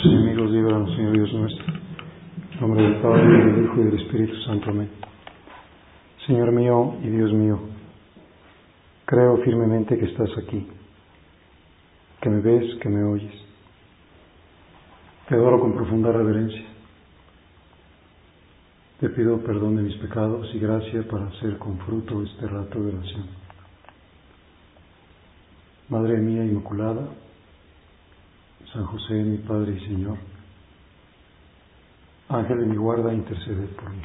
nuestros enemigos, líbranos, Señor Dios nuestro. En nombre del Padre, y del Hijo, y del Espíritu Santo. Amén. Señor mío y Dios mío, creo firmemente que estás aquí, que me ves, que me oyes. Te adoro con profunda reverencia. Te pido perdón de mis pecados y gracia para hacer con fruto este rato de oración. Madre mía Inmaculada, San José, mi Padre y Señor, Ángel de mi guarda, interceded por mí.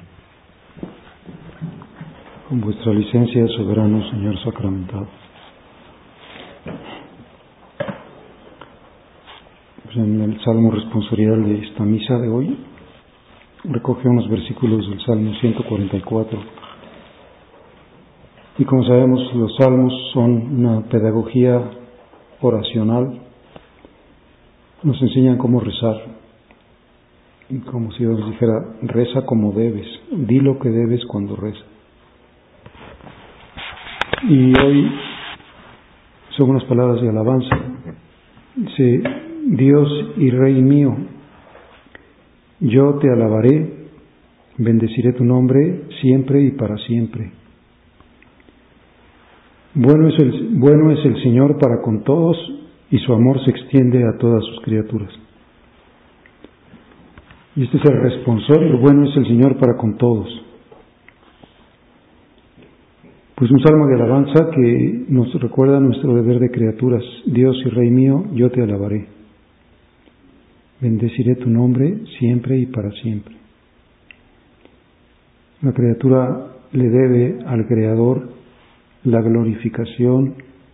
Con vuestra licencia, soberano Señor sacramentado. Pues en el Salmo responsorial de esta misa de hoy, recoge unos versículos del Salmo 144. Y como sabemos, los salmos son una pedagogía oracional. Nos enseñan cómo rezar. Y como si Dios dijera, reza como debes, di lo que debes cuando rezas. Y hoy son unas palabras de alabanza. Dice: Dios y Rey mío, yo te alabaré, bendeciré tu nombre siempre y para siempre. Bueno es el Señor para con todos, y su amor se extiende a todas sus criaturas. Y este es el responsorio: bueno es el Señor para con todos. Pues un salmo de alabanza que nos recuerda nuestro deber de criaturas. Dios y Rey mío, yo te alabaré. Bendeciré tu nombre siempre y para siempre. La criatura le debe al Creador la glorificación,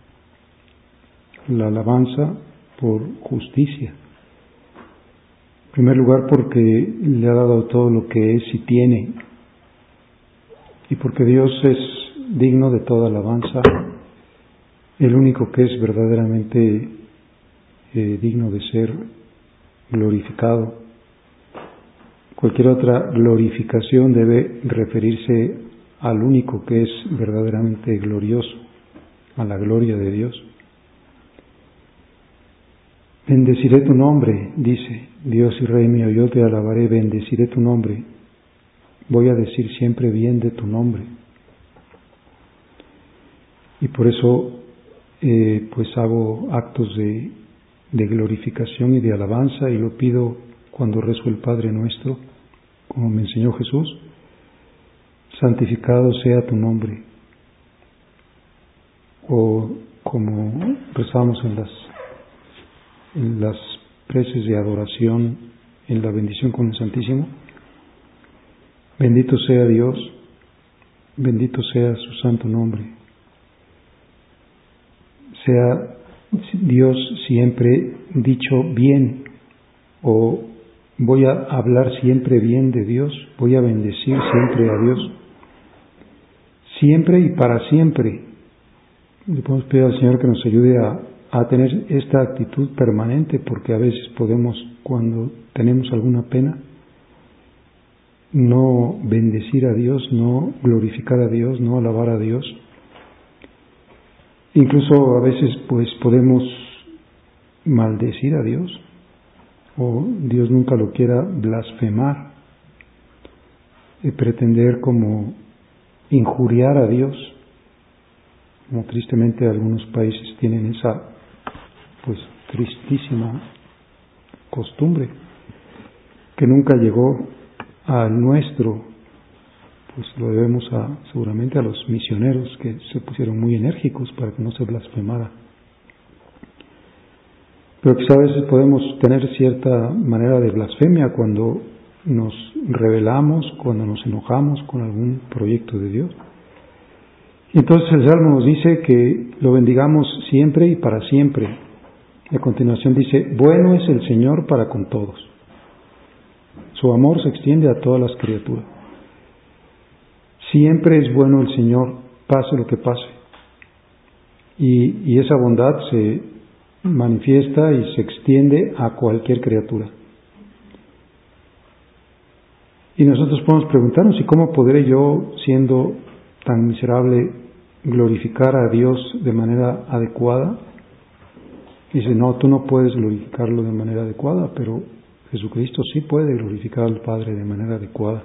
la alabanza por justicia. En primer lugar, porque le ha dado todo lo que es y tiene, y porque Dios es digno de toda alabanza, el único que es verdaderamente digno de ser glorificado. Cualquier otra glorificación debe referirse al único que es verdaderamente glorioso, a la gloria de Dios. Bendeciré tu nombre, dice Dios y Rey mío, yo te alabaré, bendeciré tu nombre. Voy a decir siempre bien de tu nombre. Y por eso pues hago actos de glorificación y de alabanza, y lo pido cuando rezo el Padre Nuestro, como me enseñó Jesús: santificado sea tu nombre. O como rezamos en las preces de adoración, en la bendición con el Santísimo: bendito sea Dios, bendito sea su santo nombre. Sea Dios siempre dicho bien, o voy a hablar siempre bien de Dios, voy a bendecir siempre a Dios, siempre y para siempre. Le podemos pedir al Señor que nos ayude a tener esta actitud permanente, porque a veces podemos, cuando tenemos alguna pena, no bendecir a Dios, no glorificar a Dios, no alabar a Dios. Incluso a veces pues podemos maldecir a Dios, o Dios nunca lo quiera, blasfemar, pretender como injuriar a Dios, como tristemente algunos países tienen esa pues tristísima costumbre, que nunca llegó al nuestro. Pues lo debemos seguramente a los misioneros, que se pusieron muy enérgicos para que no se blasfemara. Pero quizá a veces podemos tener cierta manera de blasfemia cuando nos rebelamos, cuando nos enojamos con algún proyecto de Dios. Y entonces el Salmo nos dice que lo bendigamos siempre y para siempre. A continuación dice: bueno es el Señor para con todos. Su amor se extiende a todas las criaturas. Siempre es bueno el Señor, pase lo que pase. Y esa bondad se manifiesta y se extiende a cualquier criatura. Y nosotros podemos preguntarnos: ¿y cómo podré yo, siendo tan miserable, glorificar a Dios de manera adecuada? Dice: no, tú no puedes glorificarlo de manera adecuada, pero Jesucristo sí puede glorificar al Padre de manera adecuada.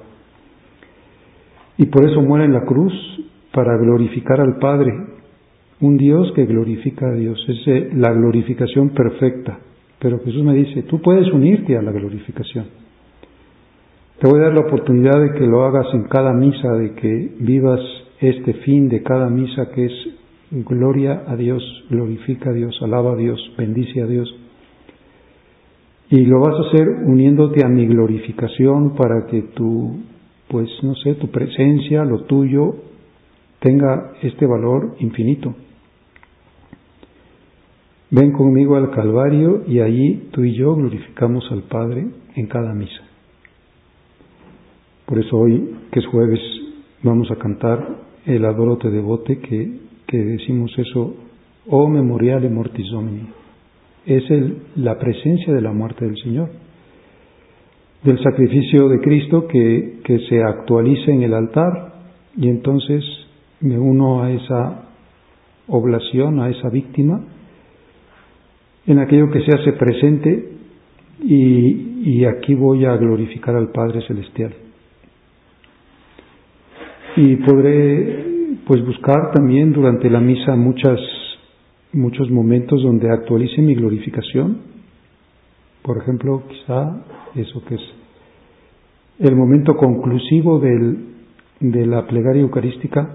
Y por eso muere en la cruz, para glorificar al Padre. Un Dios que glorifica a Dios, es la glorificación perfecta. Pero Jesús me dice, tú puedes unirte a la glorificación. Te voy a dar la oportunidad de que lo hagas en cada misa, de que vivas este fin de cada misa, que es gloria a Dios, glorifica a Dios, alaba a Dios, bendice a Dios. Y lo vas a hacer uniéndote a mi glorificación para que tu presencia, lo tuyo, tenga este valor infinito. Ven conmigo al Calvario y allí tú y yo glorificamos al Padre en cada misa. Por eso hoy, que es jueves, vamos a cantar el Adoro te devote, que decimos eso, O memoriale mortis Domini. Es la presencia de la muerte del Señor, del sacrificio de Cristo que se actualiza en el altar, y entonces me uno a esa oblación, a esa víctima, en aquello que se hace presente, y aquí voy a glorificar al Padre Celestial. Y podré buscar también durante la misa muchos momentos donde actualice mi glorificación. Por ejemplo, quizá eso que es el momento conclusivo de la plegaria eucarística,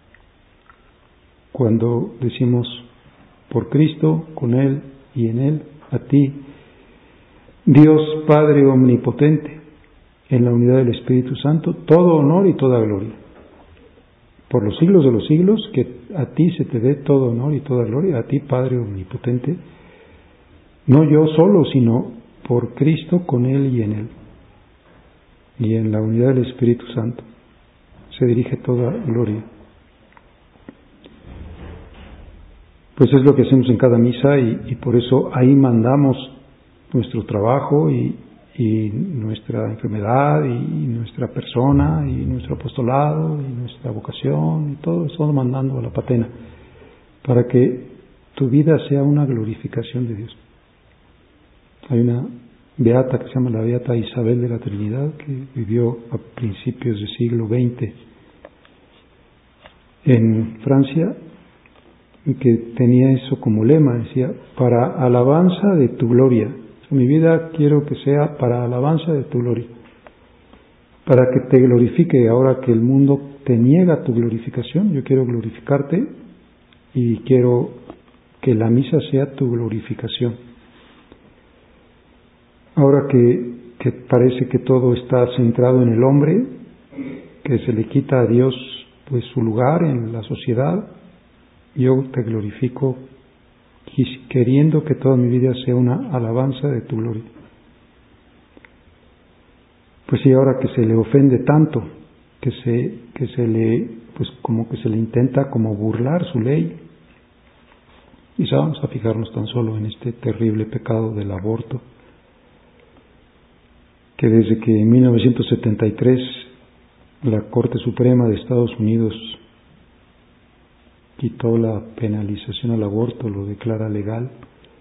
cuando decimos por Cristo, con Él y en Él, a ti, Dios Padre Omnipotente, en la unidad del Espíritu Santo, todo honor y toda gloria. Por los siglos de los siglos, que a ti se te dé todo honor y toda gloria, a ti Padre Omnipotente, no yo solo, sino por Cristo, con Él y en Él, y en la unidad del Espíritu Santo, se dirige toda gloria. Pues es lo que hacemos en cada misa, y por eso ahí mandamos nuestro trabajo y nuestra enfermedad y nuestra persona y nuestro apostolado y nuestra vocación, y todo eso mandando a la patena, para que tu vida sea una glorificación de Dios. Hay una beata que se llama la Beata Isabel de la Trinidad, que vivió a principios del siglo XX en Francia, y que tenía eso como lema, decía, para alabanza de tu gloria. Mi vida quiero que sea para alabanza de tu gloria, para que te glorifique. Ahora que el mundo te niega tu glorificación, yo quiero glorificarte y quiero que la misa sea tu glorificación. Ahora que parece que todo está centrado en el hombre, que se le quita a Dios su lugar en la sociedad, yo te glorifico queriendo que toda mi vida sea una alabanza de tu gloria. Pues sí, ahora que se le ofende tanto, que se le como que se le intenta como burlar su ley, quizá vamos a fijarnos tan solo en este terrible pecado del aborto, que desde que en 1973 la Corte Suprema de Estados Unidos quitó la penalización al aborto, lo declara legal,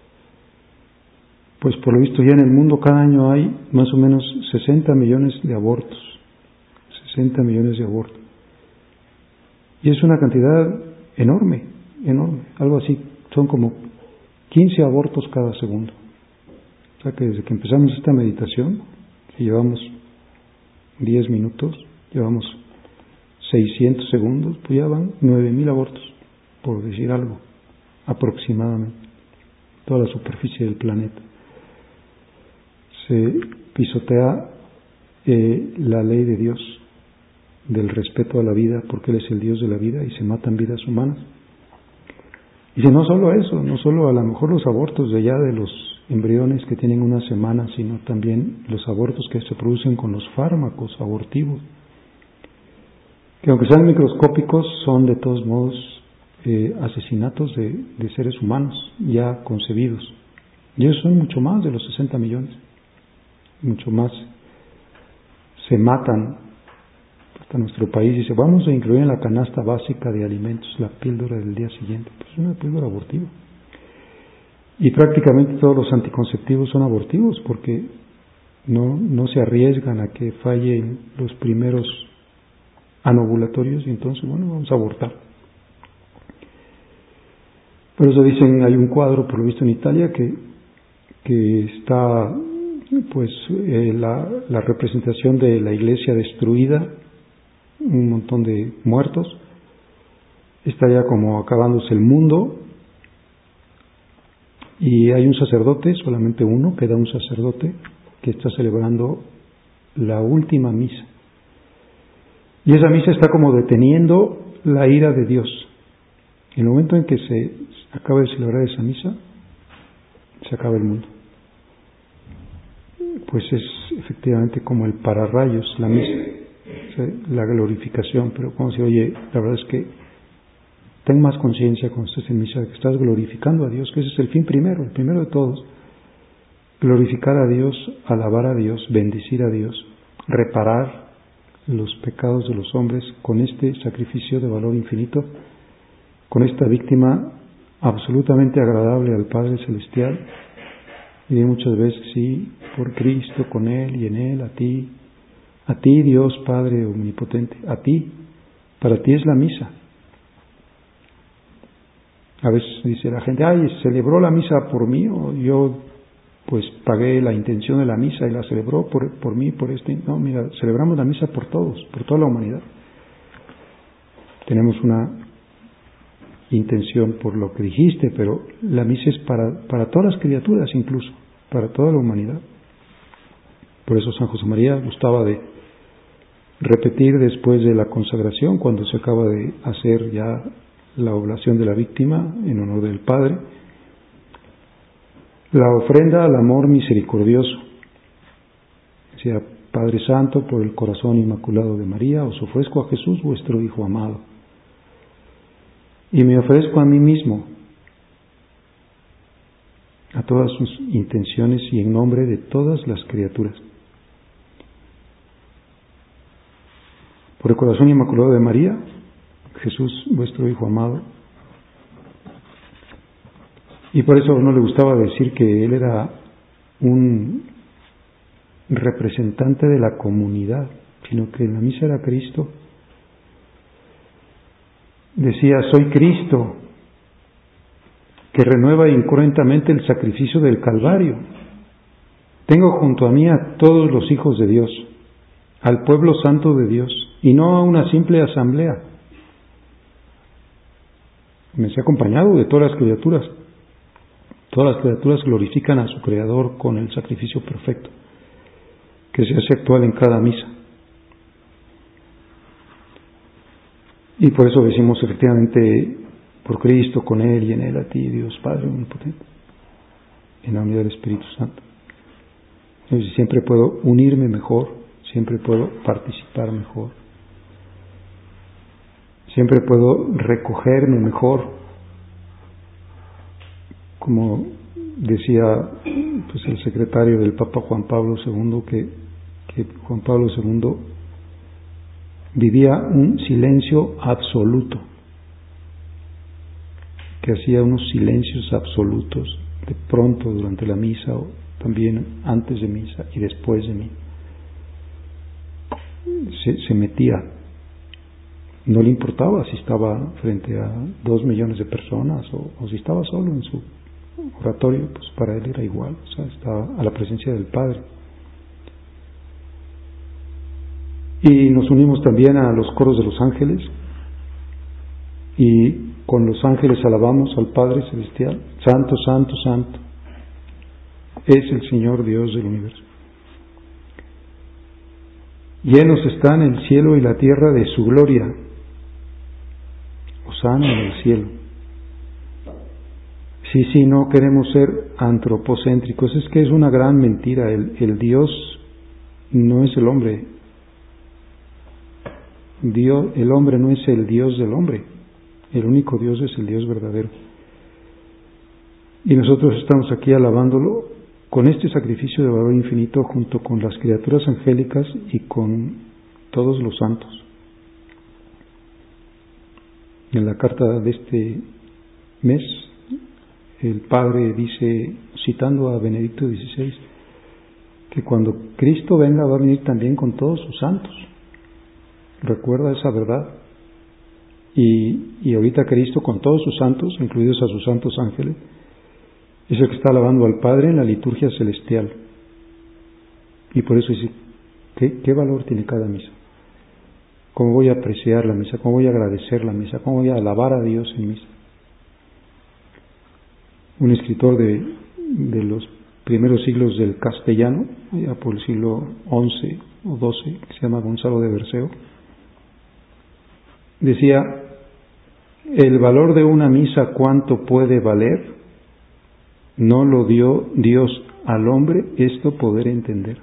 pues por lo visto ya en el mundo cada año hay más o menos 60 millones de abortos. 60 millones de abortos. Y es una cantidad enorme, algo así, son como 15 abortos cada segundo. O sea que desde que empezamos esta meditación, que llevamos 10 minutos, llevamos 600 segundos, pues ya van 9,000 abortos, por decir algo, aproximadamente, toda la superficie del planeta. Se pisotea la ley de Dios, del respeto a la vida, porque Él es el Dios de la vida, y se matan vidas humanas. Y no solo eso, no solo a lo mejor los abortos de ya de los embriones que tienen una semana, sino también los abortos que se producen con los fármacos abortivos, que aunque sean microscópicos, son de todos modos asesinatos de seres humanos ya concebidos. Y esos son mucho más de los 60 millones, mucho más. Se matan. Hasta nuestro país dice, vamos a incluir en la canasta básica de alimentos la píldora del día siguiente. Pues es una píldora abortiva. Y prácticamente todos los anticonceptivos son abortivos, porque no se arriesgan a que fallen los primeros anovulatorios y entonces, vamos a abortar. Por eso dicen, hay un cuadro, por lo visto en Italia, que está la representación de la iglesia destruida, un montón de muertos, está ya como acabándose el mundo, y hay un sacerdote, solamente uno, queda un sacerdote que está celebrando la última misa. Y esa misa está como deteniendo la ira de Dios. En el momento en que se acaba de celebrar esa misa, se acaba el mundo. Pues es efectivamente como el pararrayos, la misa, la glorificación. Pero como se oye, la verdad es que ten más conciencia cuando estés en misa de que estás glorificando a Dios, que ese es el fin primero, el primero de todos. Glorificar a Dios, alabar a Dios, bendecir a Dios, reparar los pecados de los hombres con este sacrificio de valor infinito, con esta víctima absolutamente agradable al Padre Celestial. Y muchas veces, sí, por Cristo, con Él y en Él, a ti Dios Padre Omnipotente, a ti, para ti es la misa. A veces dice la gente, ¿celebró la misa por mí? O yo pues pagué la intención de la misa y la celebró por mí, por este. No, mira, celebramos la misa por todos, por toda la humanidad. Tenemos una intención por lo que dijiste, pero la misa es para todas las criaturas, incluso, para toda la humanidad. Por eso San José María gustaba de repetir después de la consagración, cuando se acaba de hacer ya la oblación de la víctima en honor del Padre, la ofrenda al amor misericordioso. Decía, Padre Santo, por el corazón inmaculado de María, os ofrezco a Jesús, vuestro Hijo amado, y me ofrezco a mí mismo, a todas sus intenciones y en nombre de todas las criaturas. Por el corazón inmaculado de María, Jesús, vuestro Hijo amado. Y por eso no le gustaba decir que él era un representante de la comunidad, sino que en la misa era Cristo. Decía, soy Cristo, que renueva incruentamente el sacrificio del Calvario. Tengo junto a mí a todos los hijos de Dios, al pueblo santo de Dios, y no a una simple asamblea. Me he acompañado de todas las criaturas. Todas las criaturas glorifican a su Creador con el sacrificio perfecto, que se hace actual en cada misa. Y por eso decimos efectivamente, por Cristo, con Él y en Él, a ti, Dios Padre Omnipotente, en la unidad del Espíritu Santo. Entonces, siempre puedo unirme mejor, siempre puedo participar mejor, siempre puedo recogerme mejor. Como decía pues el secretario del Papa Juan Pablo II, que Juan Pablo II vivía un silencio absoluto, que hacía unos silencios absolutos de pronto durante la misa, o también antes de misa y después de misa. Se metía, no le importaba si estaba frente a 2 millones de personas o si estaba solo en su oratorio, pues para él era igual, o sea, estaba a la presencia del Padre. Y nos unimos también a los coros de los ángeles, y con los ángeles alabamos al Padre Celestial. Santo, santo, santo es el Señor Dios del universo. Llenos están el cielo y la tierra de su gloria. Hosana en el cielo. Sí, no queremos ser antropocéntricos. Es que es una gran mentira. El Dios no es el hombre. El hombre no es el Dios del hombre. El único Dios es el Dios verdadero. Y nosotros estamos aquí alabándolo con este sacrificio de valor infinito, junto con las criaturas angélicas y con todos los santos. En la carta de este mes, el Padre dice, citando a Benedicto XVI, que cuando Cristo venga va a venir también con todos sus santos. Recuerda esa verdad. Y ahorita Cristo con todos sus santos, incluidos a sus santos ángeles, es el que está alabando al Padre en la liturgia celestial. Y por eso dice, ¿qué valor tiene cada misa? ¿Cómo voy a apreciar la misa? ¿Cómo voy a agradecer la misa? ¿Cómo voy a alabar a Dios en misa? Un escritor de los primeros siglos del castellano, ya por el siglo XI o XII, que se llama Gonzalo de Berceo, decía, el valor de una misa, ¿cuánto puede valer? No lo dio Dios al hombre esto poder entender.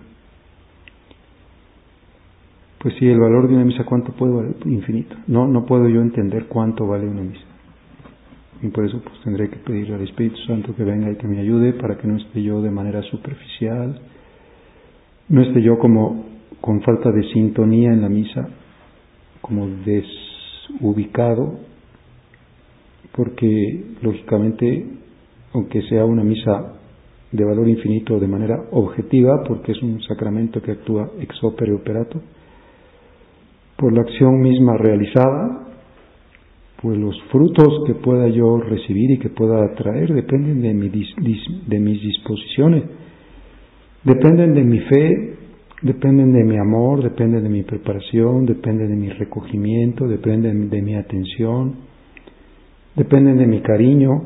Pues sí, el valor de una misa, ¿cuánto puede valer? Infinito. No puedo yo entender cuánto vale una misa. Y por eso pues tendré que pedirle al Espíritu Santo que venga y que me ayude para que no esté yo de manera superficial, no esté yo como con falta de sintonía en la misa, como desubicado, porque lógicamente, aunque sea una misa de valor infinito de manera objetiva, porque es un sacramento que actúa ex opere operato, por la acción misma realizada, pues los frutos que pueda yo recibir y que pueda traer dependen de mis disposiciones, dependen de mi fe, dependen de mi amor, dependen de mi preparación, dependen de mi recogimiento, dependen de mi atención, dependen de mi cariño,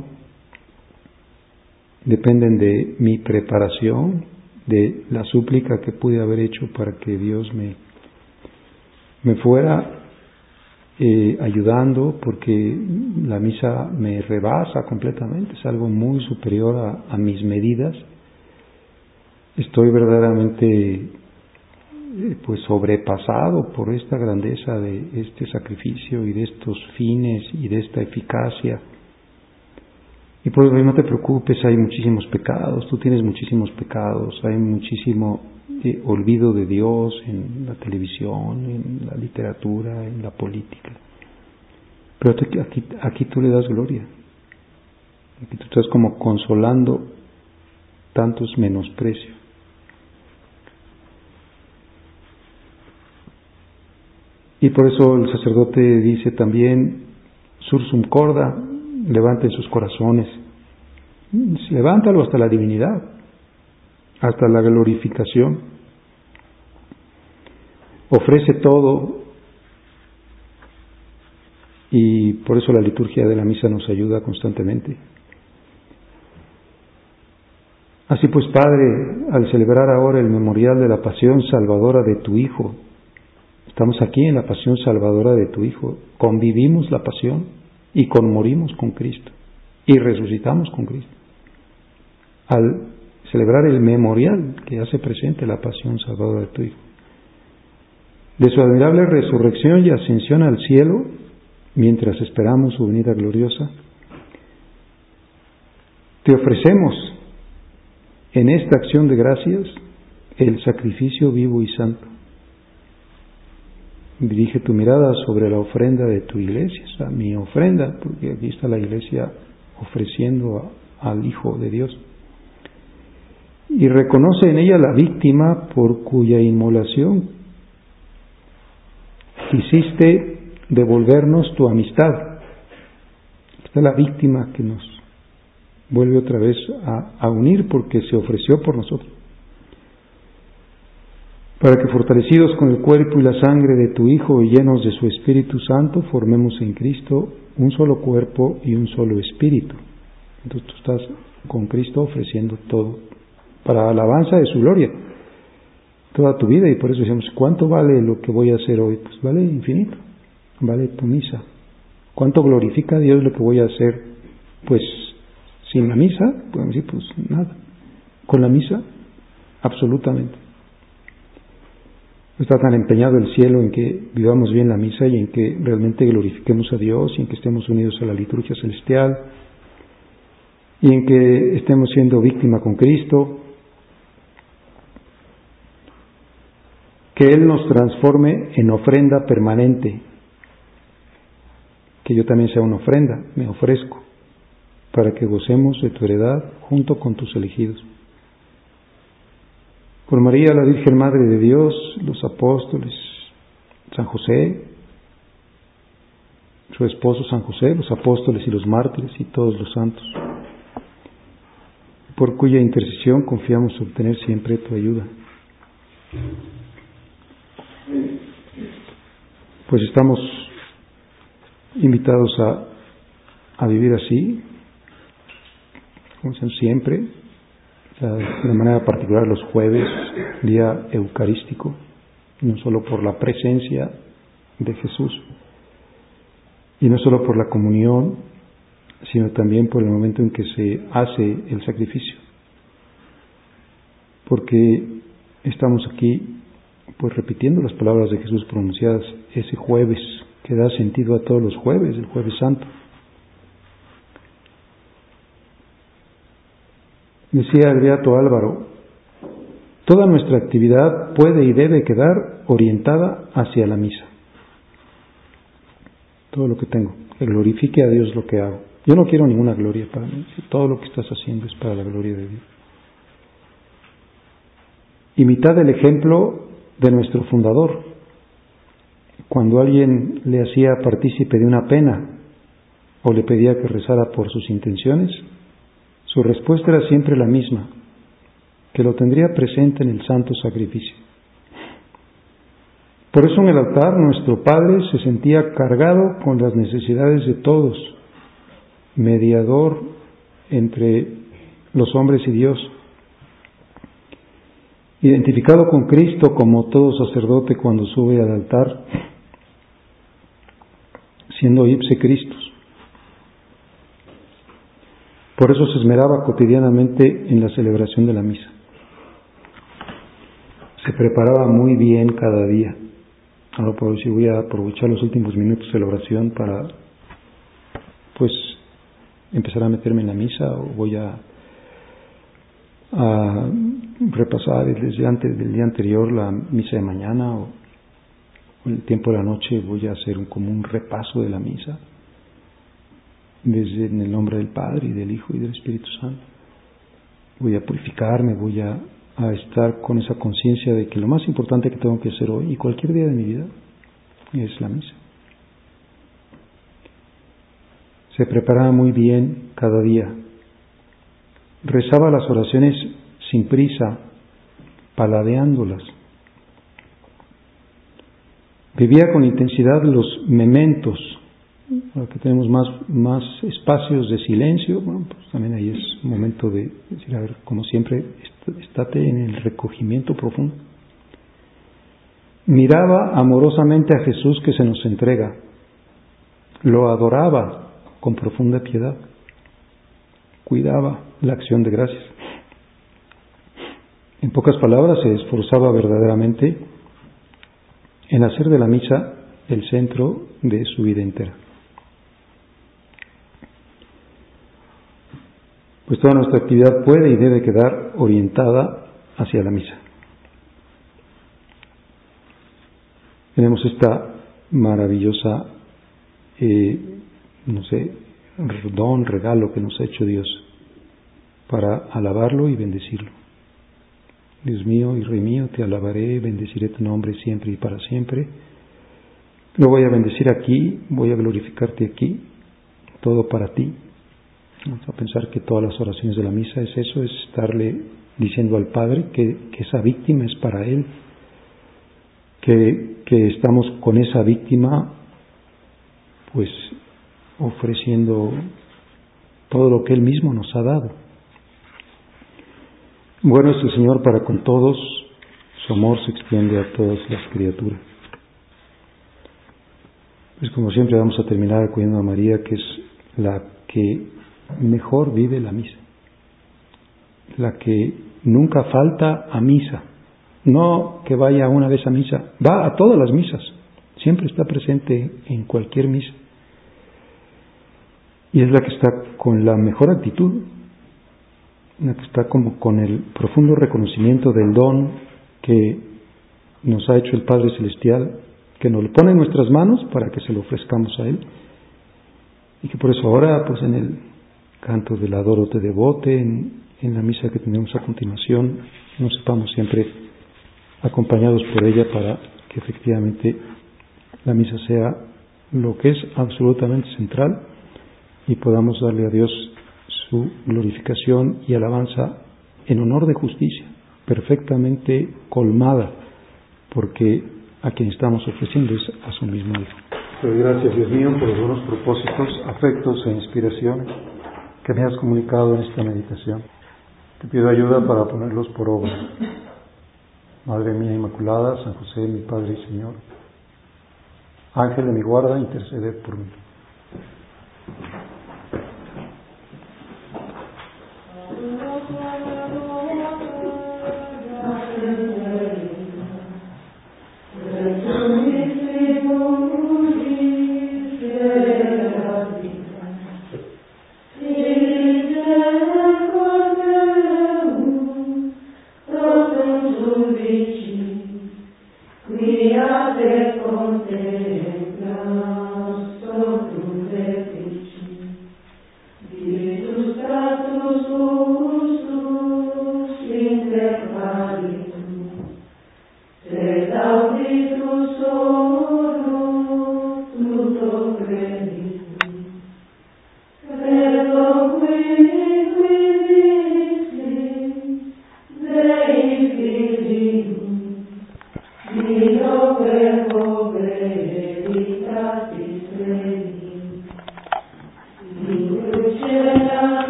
dependen de mi preparación, de la súplica que pude haber hecho para que Dios me fuera ayudando, porque la misa me rebasa completamente, es algo muy superior a mis medidas. Estoy verdaderamente pues sobrepasado por esta grandeza de este sacrificio y de estos fines y de esta eficacia. Y por eso no te preocupes, hay muchísimos pecados, tú tienes muchísimos pecados, hay muchísimo olvido de Dios en la televisión, en la literatura, en la política. Pero aquí tú le das gloria. Aquí tú estás como consolando tantos menosprecios. Y por eso el sacerdote dice también, sursum corda, levanten sus corazones. Levántalo hasta la divinidad, hasta la glorificación. Ofrece todo, y por eso la liturgia de la misa nos ayuda constantemente. Así pues, Padre, al celebrar ahora el memorial de la pasión salvadora de tu Hijo, estamos aquí en la pasión salvadora de tu Hijo, convivimos la pasión y conmorimos con Cristo y resucitamos con Cristo. Al celebrar el memorial que hace presente la pasión salvadora de tu Hijo, de su admirable resurrección y ascensión al cielo, mientras esperamos su venida gloriosa, te ofrecemos en esta acción de gracias el sacrificio vivo y santo. Dirige tu mirada sobre la ofrenda de tu iglesia, o sea, mi ofrenda, porque aquí está la iglesia ofreciendo al Hijo de Dios. Y reconoce en ella la víctima por cuya inmolación quisiste devolvernos tu amistad. Esta es la víctima que nos vuelve otra vez a unir porque se ofreció por nosotros. Para que fortalecidos con el cuerpo y la sangre de tu Hijo y llenos de su Espíritu Santo, formemos en Cristo un solo cuerpo y un solo espíritu. Entonces tú estás con Cristo ofreciendo todo para alabanza de su gloria, toda tu vida. Y por eso decimos, ¿cuánto vale lo que voy a hacer hoy? Pues vale infinito, vale tu misa. ¿Cuánto glorifica a Dios lo que voy a hacer? Pues sin la misa, podemos decir, pues nada. Con la misa, absolutamente. Está tan empeñado el cielo en que vivamos bien la misa y en que realmente glorifiquemos a Dios y en que estemos unidos a la liturgia celestial y en que estemos siendo víctima con Cristo, que Él nos transforme en ofrenda permanente, que yo también sea una ofrenda, me ofrezco, para que gocemos de tu heredad junto con tus elegidos. por María, la Virgen Madre de Dios, los apóstoles, San José, su esposo San José, los apóstoles y los mártires y todos los santos, por cuya intercesión confiamos obtener siempre tu ayuda. Pues estamos invitados a vivir así, como siempre, de manera particular los jueves, día eucarístico, no solo por la presencia de Jesús, y no solo por la comunión, sino también por el momento en que se hace el sacrificio. Porque estamos aquí, pues repitiendo las palabras de Jesús pronunciadas ese jueves, que da sentido a todos los jueves, el Jueves Santo. Decía el beato Álvaro, toda nuestra actividad puede y debe quedar orientada hacia la misa. Todo lo que tengo, que glorifique a Dios lo que hago. Yo no quiero ninguna gloria para mí, todo lo que estás haciendo es para la gloria de Dios. Imitad el ejemplo de nuestro fundador. Cuando alguien le hacía partícipe de una pena o le pedía que rezara por sus intenciones, su respuesta era siempre la misma, que lo tendría presente en el santo sacrificio. Por eso en el altar nuestro Padre se sentía cargado con las necesidades de todos, mediador entre los hombres y Dios, identificado con Cristo como todo sacerdote cuando sube al altar, siendo ipse Christus. Por eso se esmeraba cotidianamente en la celebración de la misa. Se preparaba muy bien cada día. Ahora por si voy a aprovechar los últimos minutos de la oración para pues empezar a meterme en la misa, o voy a repasar desde del día anterior la misa de mañana, o en el tiempo de la noche voy a hacer como un repaso de la misa, desde en el nombre del Padre y del Hijo y del Espíritu Santo. Voy a purificarme, voy a estar con esa conciencia de que lo más importante que tengo que hacer hoy y cualquier día de mi vida es la misa. Se preparaba muy bien cada día. Rezaba las oraciones sin prisa, paladeándolas. Vivía con intensidad los mementos. Ahora que tenemos más espacios de silencio, bueno, pues también ahí es momento de decir, a ver, como siempre, estate en el recogimiento profundo. Miraba amorosamente a Jesús que se nos entrega. Lo adoraba con profunda piedad. Cuidaba la acción de gracias. En pocas palabras, se esforzaba verdaderamente en hacer de la misa el centro de su vida entera. Pues toda nuestra actividad puede y debe quedar orientada hacia la misa. Tenemos esta maravillosa, regalo que nos ha hecho Dios para alabarlo y bendecirlo. Dios mío y Rey mío, te alabaré, bendeciré tu nombre siempre y para siempre. Lo voy a bendecir aquí, voy a glorificarte aquí, todo para ti. Vamos a pensar que todas las oraciones de la misa es eso, es estarle diciendo al Padre que esa víctima es para Él, que estamos con esa víctima pues ofreciendo todo lo que Él mismo nos ha dado. Bueno es el Señor para con todos, su amor se extiende a todas las criaturas. Pues como siempre vamos a terminar acudiendo a María, que es la que mejor vive la misa, la que nunca falta a misa, no que vaya una vez a misa, va a todas las misas, siempre está presente en cualquier misa, y es la que está con la mejor actitud, la que está como con el profundo reconocimiento del don que nos ha hecho el Padre Celestial, que nos lo pone en nuestras manos para que se lo ofrezcamos a Él, y que por eso ahora pues en el canto del Adoro te devote, en la misa que tenemos a continuación, nos sepamos siempre acompañados por ella para que efectivamente la misa sea lo que es absolutamente central y podamos darle a Dios su glorificación y alabanza en honor de justicia, perfectamente colmada, porque a quien estamos ofreciendo es a su mismo Hijo. Doy gracias, Dios mío, por los buenos propósitos, afectos e inspiraciones que me has comunicado en esta meditación. Te pido ayuda para ponerlos por obra. Madre mía Inmaculada, San José, mi Padre y Señor, Ángel de mi guarda, interceded por mí.